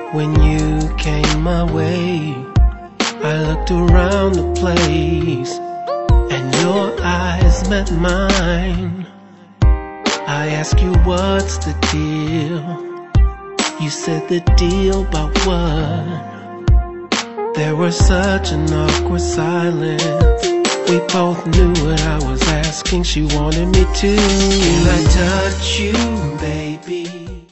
When you came my way, I looked around the place and your eyes met mine. I asked you what's the deal. You said the deal about what? There was such an awkward silence. We both knew what I was asking. She wanted me to. Can I touch you, baby?